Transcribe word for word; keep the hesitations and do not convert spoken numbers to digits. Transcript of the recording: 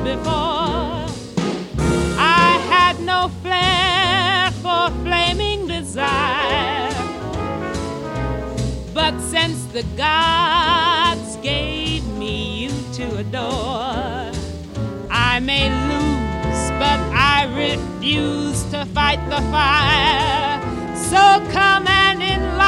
before. I had no flair for flaming desire, but since the gods gave me you to adore, I may lose, but I refuse to fight the fire. So come and enlighten